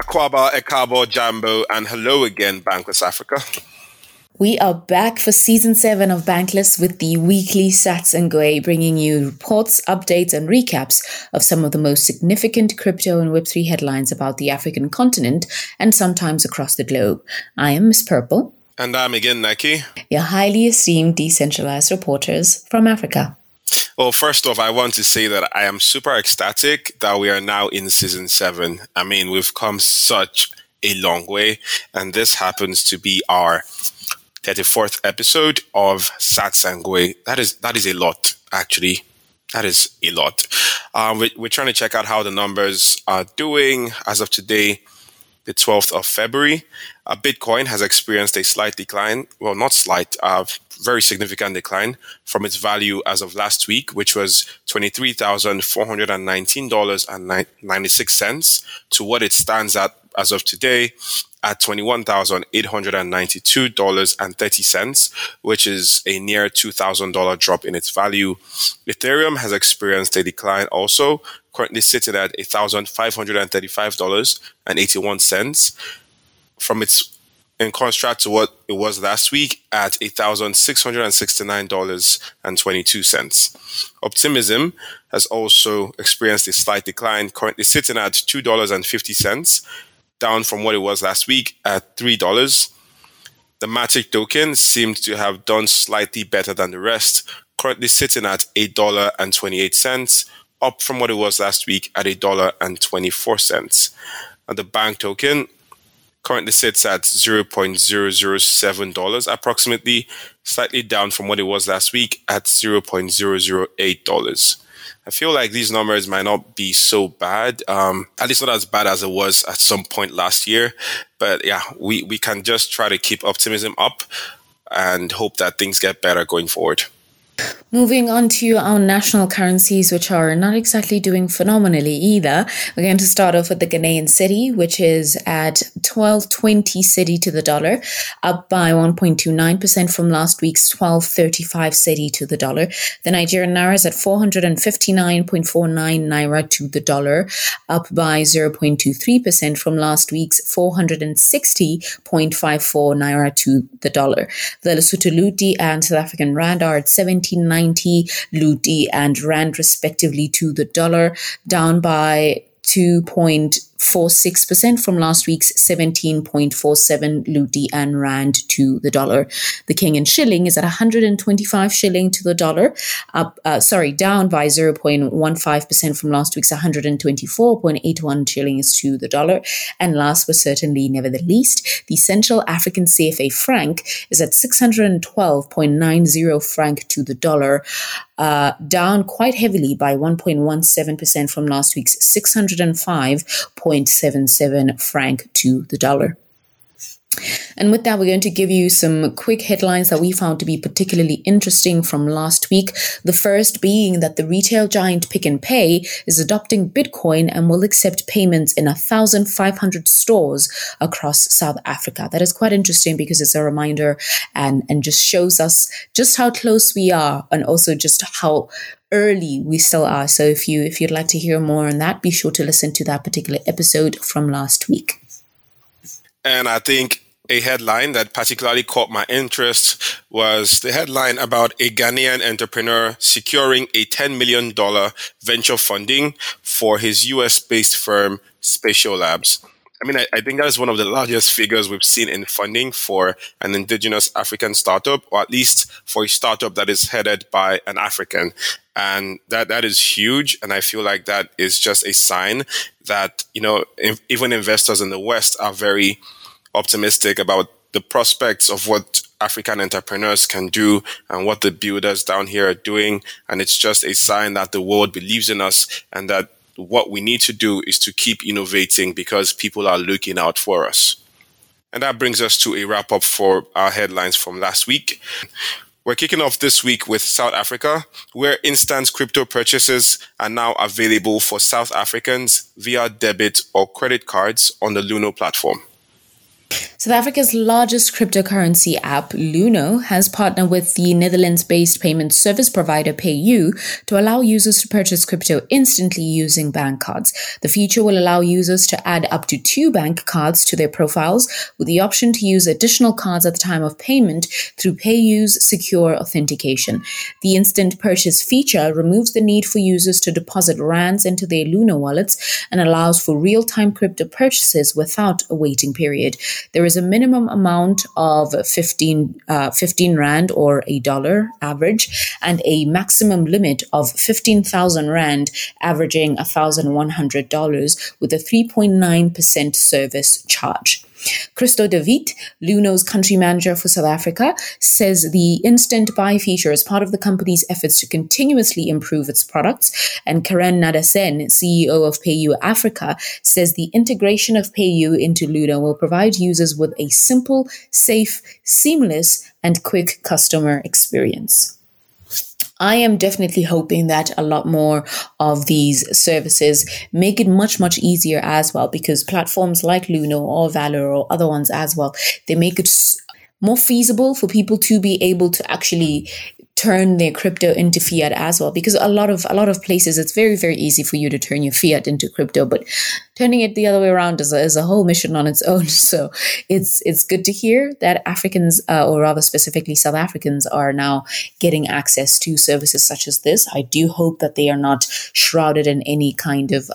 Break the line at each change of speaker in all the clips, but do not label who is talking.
Akwaba, Ekabo, Jambo, and hello again, Bankless Africa.
We are back for season 7 of Bankless with the weekly Sats and Ngwe, bringing you reports, updates, and recaps of some of the most significant crypto and Web3 headlines about the African continent and sometimes across the globe. I am Miss Purple.
And I'm again Nike.
Your highly esteemed decentralized reporters from Africa.
Well, first off, I want to say that I am super ecstatic that we are now in season 7. I mean, we've come such a long way, and this happens to be our 34th episode of Sats and Ngwe. That is a lot, actually. That is a lot. We're trying to check out how the numbers are doing as of today, the 12th of February. Bitcoin has experienced a slight decline. Well, not slight, very significant decline from its value as of last week, which was $23,419.96 to what it stands at as of today at $21,892.30, which is a near $2,000 drop in its value. Ethereum has experienced a decline also, currently sitting at $1,535.81 from its, in contrast to what it was last week at $1,669.22. Optimism has also experienced a slight decline, currently sitting at $2.50, down from what it was last week at $3. The Matic token seemed to have done slightly better than the rest, currently sitting at $8.28, up from what it was last week at $1.24. And the Bank token currently sits at $0.007 approximately, slightly down from what it was last week at $0.008. I feel like these numbers might not be so bad, at least not as bad as it was at some point last year. But yeah, we can just try to keep optimism up and hope that things get better going forward.
Moving on to our national currencies, which are not exactly doing phenomenally either. We're going to start off with the Ghanaian cedi, which is at 12.20 cedi to the dollar, up by 1.29% from last week's 12.35 cedi to the dollar. The Nigerian naira is at 459.49 naira to the dollar, up by 0.23% from last week's 460.54 naira to the dollar. The Lesotho Luti and South African rand are at 17.90 Luti and rand respectively to the dollar, down by 2.46% from last week's 17.47 Luti and rand to the dollar. The Kenyan shilling is at 125 shilling to the dollar, down by 0.15% from last week's 124.81 shillings to the dollar. And last but certainly never the least, the Central African CFA franc is at 612.90 franc to the dollar, down quite heavily by 1.17% from last week's 605.77 franc to the dollar. And with that, we're going to give you some quick headlines that we found to be particularly interesting from last week. The first being that the retail giant Pick n Pay is adopting Bitcoin and will accept payments in 1,500 stores across South Africa. That is quite interesting because it's a reminder and just shows us just how close we are and also just how early we still are. So if you'd like to hear more on that, be sure to listen to that particular episode from last week.
And I think a headline that particularly caught my interest was the headline about a Ghanaian entrepreneur securing a $10 million venture funding for his US-based firm, Spatial Labs. I mean, I think that is one of the largest figures we've seen in funding for an indigenous African startup, or at least for a startup that is headed by an African. And that is huge. And I feel like that is just a sign that, even investors in the West are very optimistic about the prospects of what African entrepreneurs can do and what the builders down here are doing. And it's just a sign that the world believes in us and that what we need to do is to keep innovating because people are looking out for us. And that brings us to a wrap up for our headlines from last week. We're kicking off this week with South Africa, where instant crypto purchases are now available for South Africans via debit or credit cards on the Luno platform.
South Africa's largest cryptocurrency app, Luno, has partnered with the Netherlands-based payment service provider PayU to allow users to purchase crypto instantly using bank cards. The feature will allow users to add up to 2 bank cards to their profiles, with the option to use additional cards at the time of payment through PayU's secure authentication. The instant purchase feature removes the need for users to deposit rands into their Luno wallets and allows for real-time crypto purchases without a waiting period. There is a minimum amount of 15 Rand or $1 average and a maximum limit of 15,000 Rand, averaging $1,100 with a 3.9% service charge. Christo de Wit, Luno's country manager for South Africa, says the instant buy feature is part of the company's efforts to continuously improve its products. And Karen Nadasen, CEO of PayU Africa, says the integration of PayU into Luno will provide users with a simple, safe, seamless, and quick customer experience. I am definitely hoping that a lot more of these services make it much, much easier as well, because platforms like Luno or Valor or other ones as well, they make it more feasible for people to be able to actually turn their crypto into fiat as well, because a lot of places it's very, very easy for you to turn your fiat into crypto, but turning it the other way around is a whole mission on its own. So it's good to hear that Africans, or rather specifically South Africans, are now getting access to services such as this. I do hope that they are not shrouded in any kind of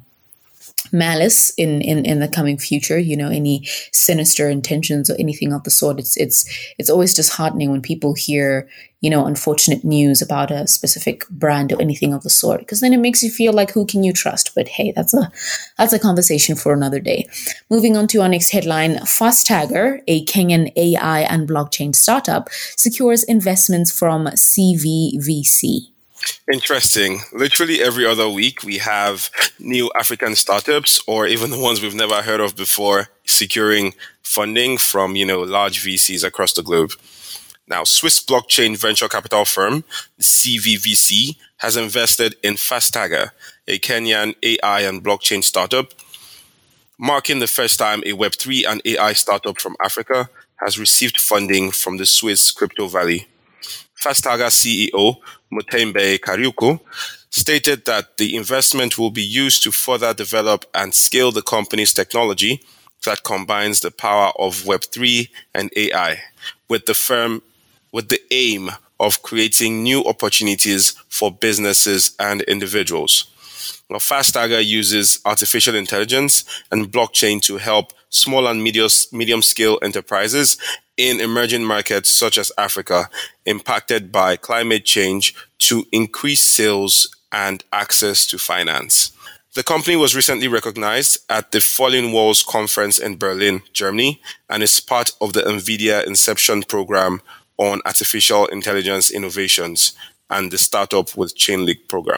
malice in the coming future, any sinister intentions or anything of the sort. It's always disheartening when people hear unfortunate news about a specific brand or anything of the sort, because then it makes you feel like, who can you trust? But hey, that's a conversation for another day. Moving on to our next headline, Fastagger, a Kenyan AI and blockchain startup, secures investments from CVVC.
Interesting. Literally every other week, we have new African startups, or even the ones we've never heard of before, securing funding from, large VCs across the globe. Now, Swiss blockchain venture capital firm, CVVC, has invested in Fastagger, a Kenyan AI and blockchain startup, marking the first time a Web3 and AI startup from Africa has received funding from the Swiss crypto valley. Fastagger CEO Mutembe Kariuko stated that the investment will be used to further develop and scale the company's technology that combines the power of Web3 and AI, with the aim of creating new opportunities for businesses and individuals. Now, Fastagger uses artificial intelligence and blockchain to help small and medium-scale enterprises in emerging markets such as Africa impacted by climate change to increase sales and access to finance. The company was recently recognized at the Falling Walls conference in Berlin, Germany, and is part of the NVIDIA Inception program on artificial intelligence innovations and the Startup with Chainlink program.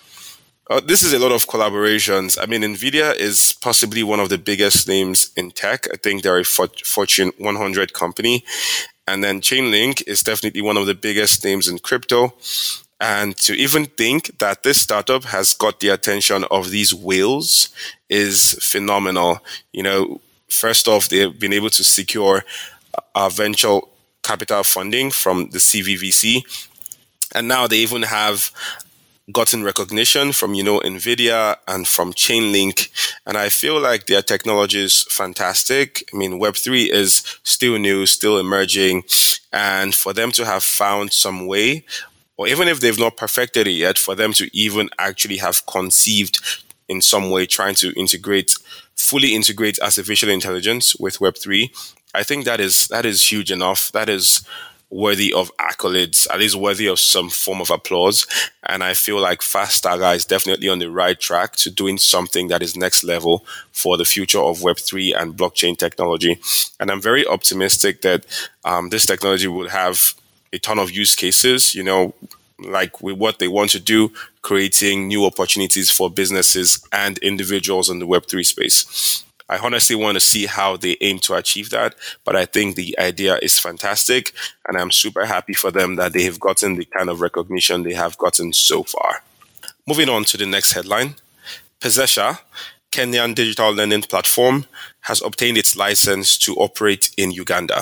This is a lot of collaborations. I mean, NVIDIA is possibly one of the biggest names in tech. I think they're a Fortune 100 company. And then Chainlink is definitely one of the biggest names in crypto. And to even think that this startup has got the attention of these whales is phenomenal. First off, they've been able to secure venture capital funding from the CVVC. And now they even have gotten recognition from, NVIDIA and from Chainlink. And I feel like their technology is fantastic. I mean, Web3 is still new, still emerging. And for them to have found some way, or even if they've not perfected it yet, for them to even actually have conceived in some way, trying to fully integrate artificial intelligence with Web3, I think that is huge enough. That is worthy of accolades, at least worthy of some form of applause. And I feel like Fastagger is definitely on the right track to doing something that is next level for the future of Web3 and blockchain technology. And I'm very optimistic that this technology will have a ton of use cases, like with what they want to do, creating new opportunities for businesses and individuals in the Web3 space. I honestly want to see how they aim to achieve that, but I think the idea is fantastic, and I'm super happy for them that they have gotten the kind of recognition they have gotten so far. Moving on to the next headline. Pesesha, Kenyan digital lending platform, has obtained its license to operate in Uganda.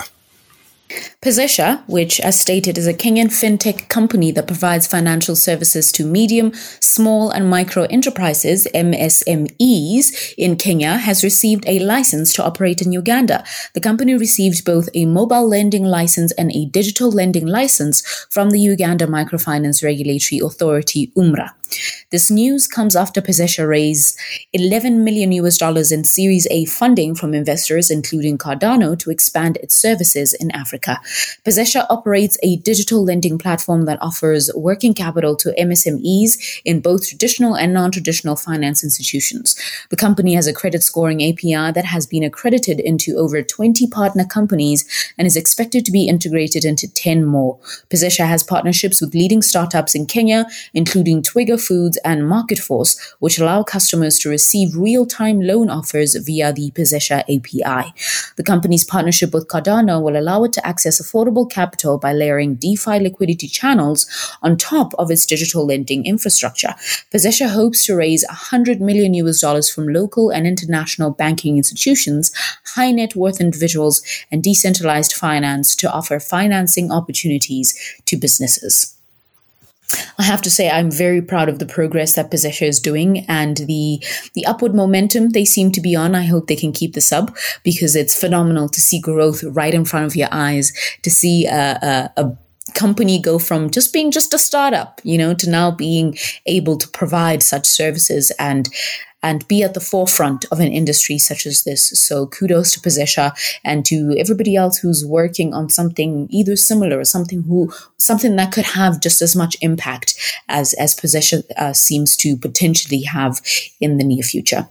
Pezesha, which as stated is a Kenyan fintech company that provides financial services to medium, small and micro enterprises, MSMEs, in Kenya, has received a license to operate in Uganda. The company received both a mobile lending license and a digital lending license from the Uganda Microfinance Regulatory Authority, UMRA. This news comes after Pezesha raised $11 million in Series A funding from investors, including Cardano, to expand its services in Africa. Pezesha operates a digital lending platform that offers working capital to MSMEs in both traditional and non-traditional finance institutions. The company has a credit scoring API that has been accredited into over 20 partner companies and is expected to be integrated into 10 more. Pezesha has partnerships with leading startups in Kenya, including Twiga Foods and MarketForce, which allow customers to receive real-time loan offers via the Pezesha API. The company's partnership with Cardano will allow it to access affordable capital by layering DeFi liquidity channels on top of its digital lending infrastructure. Pezesha hopes to raise $100 million from local and international banking institutions, high net worth individuals, and decentralized finance to offer financing opportunities to businesses. I have to say I'm very proud of the progress that Pezesha is doing and the upward momentum they seem to be on. I hope they can keep this up because it's phenomenal to see growth right in front of your eyes, to see a company go from just being just a startup, to now being able to provide such services and be at the forefront of an industry such as this. So kudos to Pezesha and to everybody else who's working on something either similar or something that could have just as much impact as Pezesha seems to potentially have in the near future.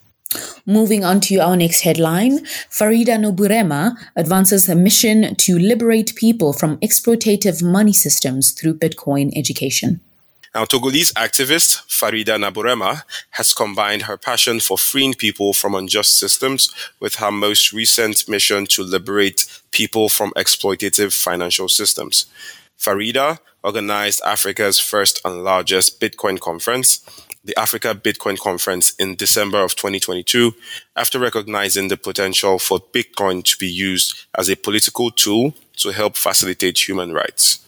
Moving on to our next headline, Farida Noburema advances a mission to liberate people from exploitative money systems through Bitcoin education.
Now, Togolese activist Farida Noburema has combined her passion for freeing people from unjust systems with her most recent mission to liberate people from exploitative financial systems. Farida organized Africa's first and largest Bitcoin conference, the Africa Bitcoin Conference, in December of 2022, after recognizing the potential for Bitcoin to be used as a political tool to help facilitate human rights.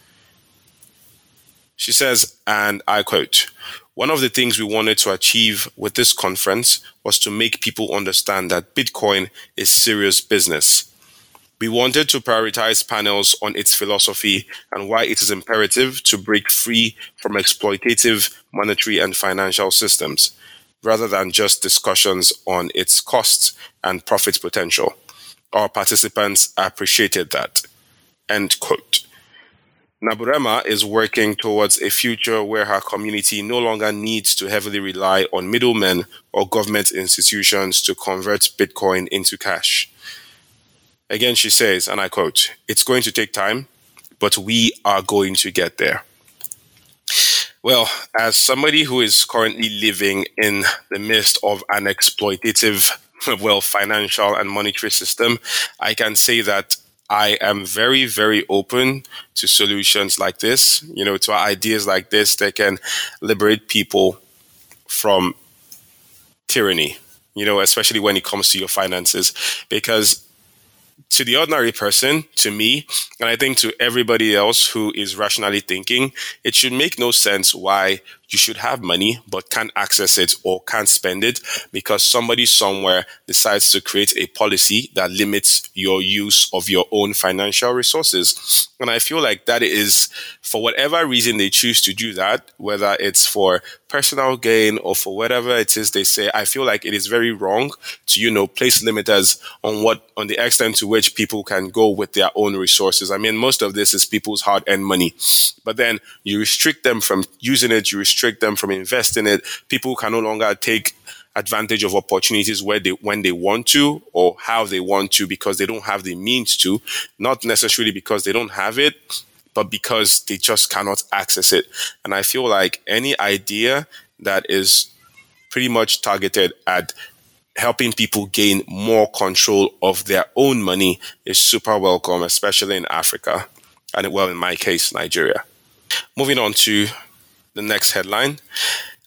She says, and I quote, "One of the things we wanted to achieve with this conference was to make people understand that Bitcoin is serious business. We wanted to prioritize panels on its philosophy and why it is imperative to break free from exploitative monetary and financial systems, rather than just discussions on its costs and profit potential. Our participants appreciated that." End quote. Noburema is working towards a future where her community no longer needs to heavily rely on middlemen or government institutions to convert Bitcoin into cash. Again, she says, and I quote, "It's going to take time, but we are going to get there." Well, as somebody who is currently living in the midst of an exploitative, financial and monetary system, I can say that I am very, very open to solutions like this, to ideas like this that can liberate people from tyranny, especially when it comes to your finances. Because to the ordinary person, to me, and I think to everybody else who is rationally thinking, it should make no sense why you should have money but can't access it or can't spend it because somebody somewhere decides to create a policy that limits your use of your own financial resources. And I feel like that is, for whatever reason they choose to do that, whether it's for personal gain or for whatever it is they say, I feel like it is very wrong to, place limiters on the extent to which people can go with their own resources. I mean, most of this is people's hard-earned money, but then you restrict them from using it, you restrict them from investing it. People can no longer take advantage of opportunities when they want to or how they want to because they don't have the means to, not necessarily because they don't have it, but because they just cannot access it. And I feel like any idea that is pretty much targeted at helping people gain more control of their own money is super welcome, especially in Africa. And in my case, Nigeria. Moving on to the next headline.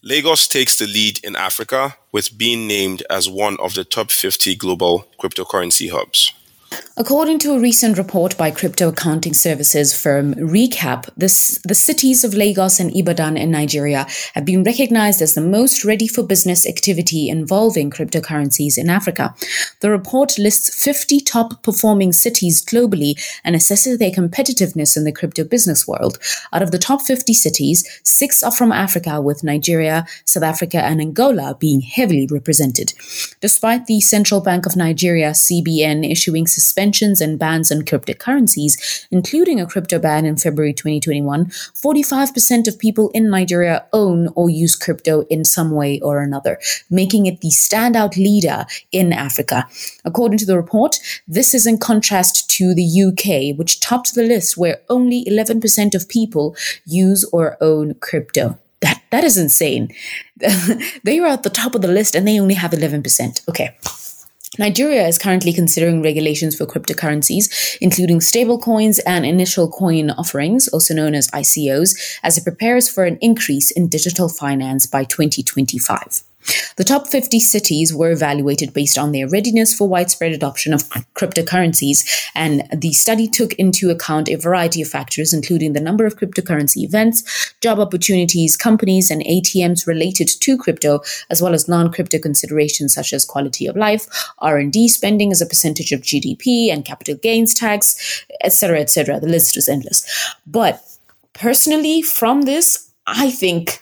Lagos takes the lead in Africa with being named as one of the top 50 global cryptocurrency hubs.
According to a recent report by crypto accounting services firm Recap, the cities of Lagos and Ibadan in Nigeria have been recognized as the most ready for business activity involving cryptocurrencies in Africa. The report lists 50 top performing cities globally and assesses their competitiveness in the crypto business world. Out of the top 50 cities, 6 are from Africa, with Nigeria, South Africa, and Angola being heavily represented. Despite the Central Bank of Nigeria, CBN, issuing suspensions and bans on cryptocurrencies, including a crypto ban in February 2021, 45% of people in Nigeria own or use crypto in some way or another, making it the standout leader in Africa. According to the report, this is in contrast to the UK, which topped the list, where only 11% of people use or own crypto. That is insane. They were at the top of the list and they only have 11%. Okay. Nigeria is currently considering regulations for cryptocurrencies, including stablecoins and initial coin offerings, also known as ICOs, as it prepares for an increase in digital finance by 2025. The top 50 cities were evaluated based on their readiness for widespread adoption of cryptocurrencies, and the study took into account a variety of factors, including the number of cryptocurrency events, job opportunities, companies, and ATMs related to crypto, as well as non-crypto considerations such as quality of life, R&D spending as a percentage of GDP, and capital gains tax, etc., etc. The list was endless. But personally, from this, I think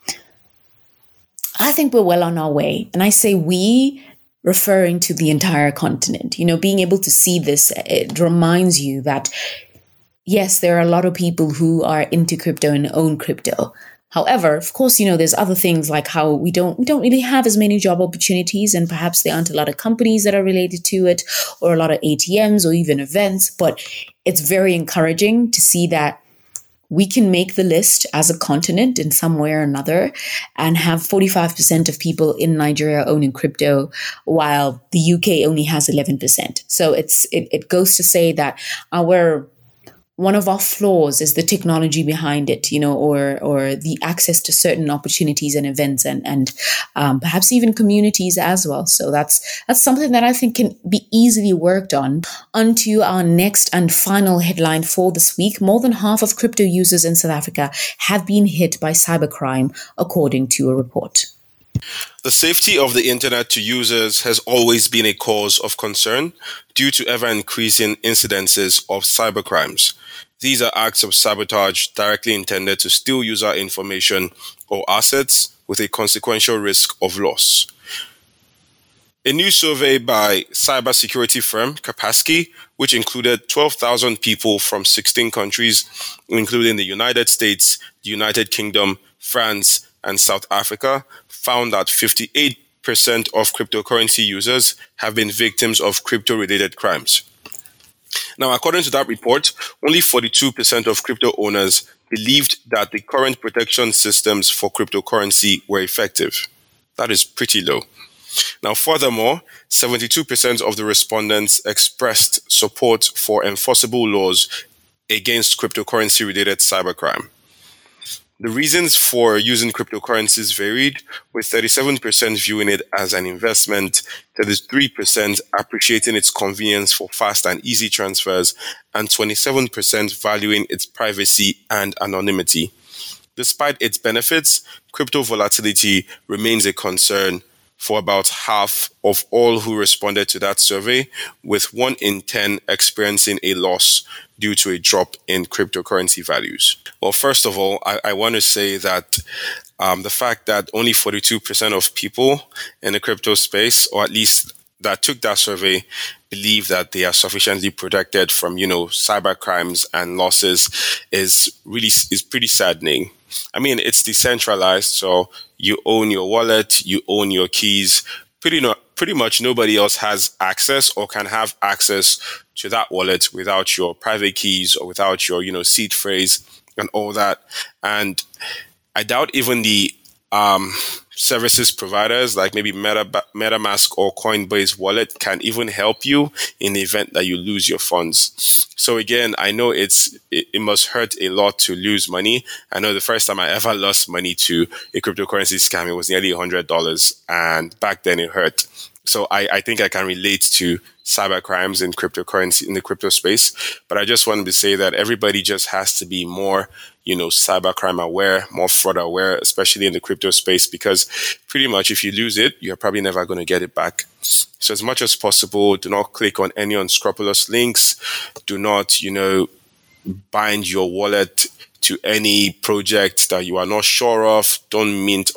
we're well on our way. And I say we, referring to the entire continent. Being able to see this, it reminds you that, yes, there are a lot of people who are into crypto and own crypto. However, of course, there's other things like how we don't really have as many job opportunities, and perhaps there aren't a lot of companies that are related to it, or a lot of ATMs or even events. But it's very encouraging to see that we can make the list as a continent in some way or another and have 45% of people in Nigeria owning crypto, while the UK only has 11%. So it goes to say that one of our flaws is the technology behind it, or the access to certain opportunities and events and perhaps even communities as well. So that's something that I think can be easily worked on. On to our next and final headline for this week. More than half of crypto users in South Africa have been hit by cybercrime, according to a report.
The safety of the internet to users has always been a cause of concern due to ever-increasing incidences of cybercrimes. These are acts of sabotage directly intended to steal user information or assets with a consequential risk of loss. A new survey by cybersecurity firm Kaspersky, which included 12,000 people from 16 countries, including the United States, the United Kingdom, France, and South Africa, found that 58% of cryptocurrency users have been victims of crypto-related crimes. Now, according to that report, only 42% of crypto owners believed that the current protection systems for cryptocurrency were effective. That is pretty low. Now, furthermore, 72% of the respondents expressed support for enforceable laws against cryptocurrency-related cybercrime. The reasons for using cryptocurrencies varied, with 37% viewing it as an investment, 33% appreciating its convenience for fast and easy transfers, and 27% valuing its privacy and anonymity. Despite its benefits, crypto volatility remains a concern for about half of all who responded to that survey, with 1 in 10 experiencing a loss due to a drop in cryptocurrency values. Well, first of all, I want to say that the fact that only 42% of people in the crypto space, or at least that took that survey, believe that they are sufficiently protected from, cyber crimes and losses is pretty saddening. I mean, it's decentralized, so you own your wallet, you own your keys. Pretty much nobody else has access or can have access to that wallet without your private keys or without your, seed phrase and all that. And I doubt even the services providers like maybe MetaMask or Coinbase Wallet can even help you in the event that you lose your funds. So again, I know it must hurt a lot to lose money. I know the first time I ever lost money to a cryptocurrency scam, it was nearly $100, and back then it hurt. So I think I can relate to cyber crimes in cryptocurrency, in the crypto space. But I just wanted to say that everybody just has to be more, cyber crime aware, more fraud aware, especially in the crypto space, because pretty much if you lose it, you're probably never going to get it back. So as much as possible, do not click on any unscrupulous links. Do not, bind your wallet to any project that you are not sure of. Don't mint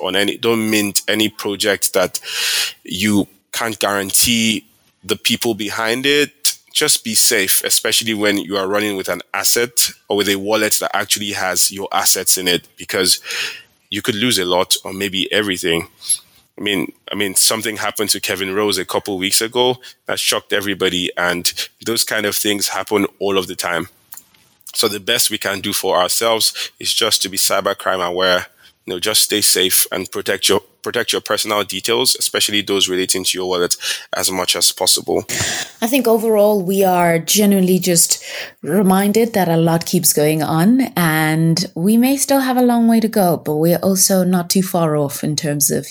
any project that you can't guarantee the people behind it. Just be safe, especially when you are running with an asset or with a wallet that actually has your assets in it, because you could lose a lot or maybe everything. I mean, something happened to Kevin Rose a couple weeks ago that shocked everybody, and those kind of things happen all of the time. So the best we can do for ourselves is just to be cybercrime aware. Just stay safe and protect your personal details, especially those relating to your wallet, as much as possible.
I think overall we are genuinely just reminded that a lot keeps going on, and we may still have a long way to go, but we're also not too far off in terms of,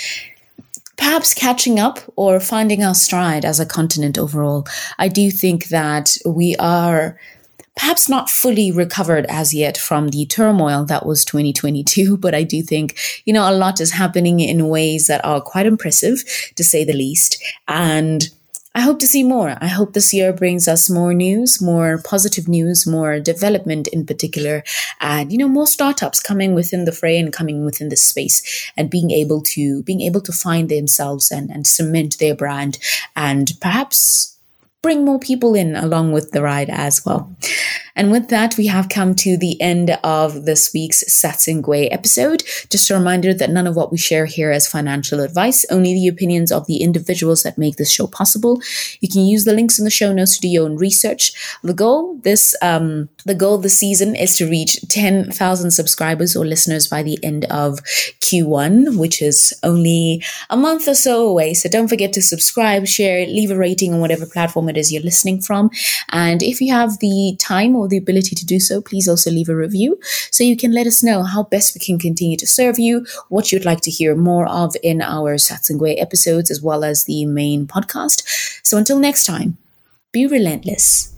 perhaps catching up or finding our stride as a continent overall. I do think that we are perhaps not fully recovered as yet from the turmoil that was 2022, but I do think, a lot is happening in ways that are quite impressive, to say the least. And I hope to see more. I hope this year brings us more news, more positive news, more development in particular, and, more startups coming within the fray and coming within this space and being able to find themselves and cement their brand, and perhaps bring more people in along with the ride as well. And with that, we have come to the end of this week's Satsingwe episode. Just a reminder that none of what we share here is financial advice, only the opinions of the individuals that make this show possible. You can use the links in the show notes to do your own research. The goal this season is to reach 10,000 subscribers or listeners by the end of Q1, which is only a month or so away. So don't forget to subscribe, share, leave a rating on whatever platform it is you're listening from. And if you have the time or the ability to do so, please also leave a review so you can let us know how best we can continue to serve you, what you'd like to hear more of in our Satsingwe episodes, as well as the main podcast. So until next time, be relentless.